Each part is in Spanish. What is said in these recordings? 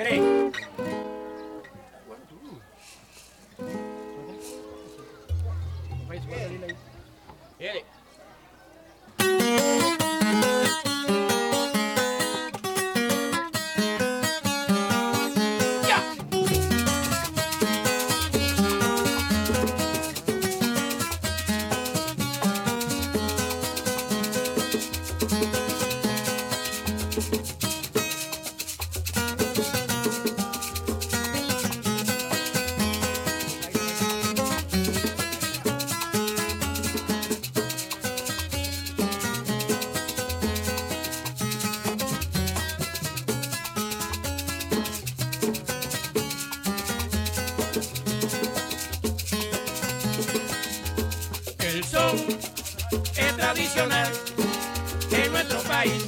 Tres. Viene. El son es tradicional en nuestro país.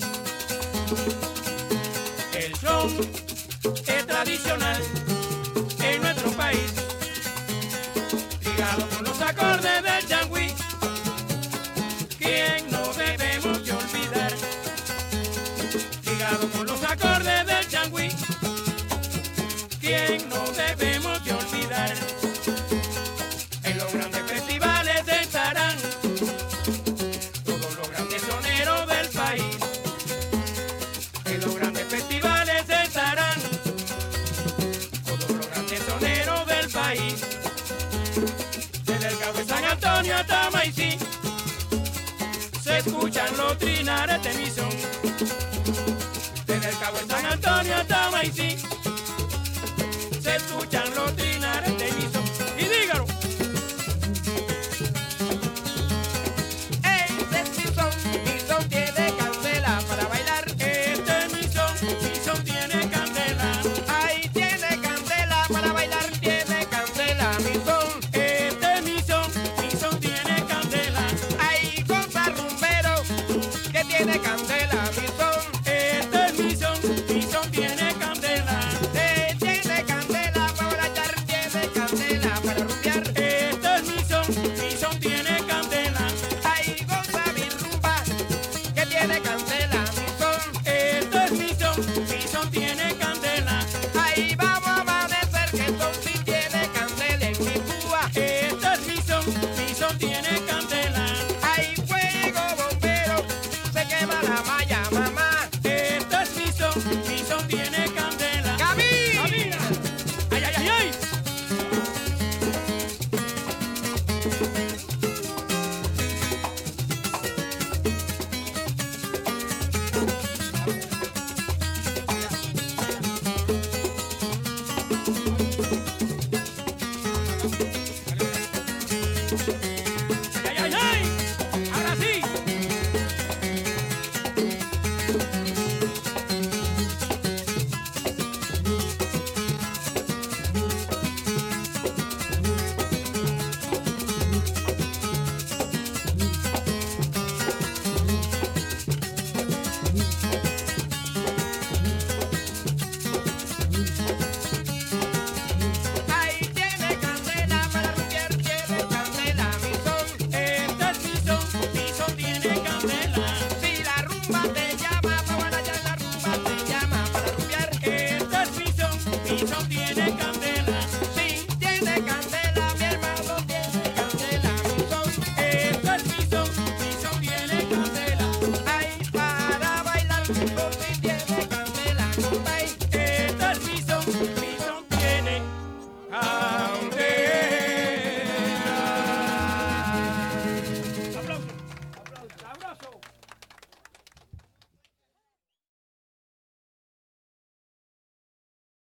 El son es tradicional en nuestro país. Ligado con los acordes del changüí, quien no debemos de olvidar. Ligado con los acordes del changüí, quien no debemos de olvidar. En los grandes festivales estarán todos los grandes soneros del país. En los grandes festivales estarán todos los grandes soneros del país. Desde el Cabo de San Antonio hasta Maicí se escuchan los trinares de mi son. Desde el Cabo de San Antonio hasta Maicí se escuchan los trinares de mi son. Y dígalo. Tiene candela, mi son. Este es mi son tiene candela. Tiene candela para bailar, tiene candela para rumbear. Este es mi son tiene candela. Ay, goza mi rumba, que tiene candela, mi son. Este es mi son tiene candela. Ay, vamos a amanecer, que el son sí tiene candela en mi púa. Este es mi son tiene candela. Ay, fuego bombero, se quema la malla, mamá. Este es mi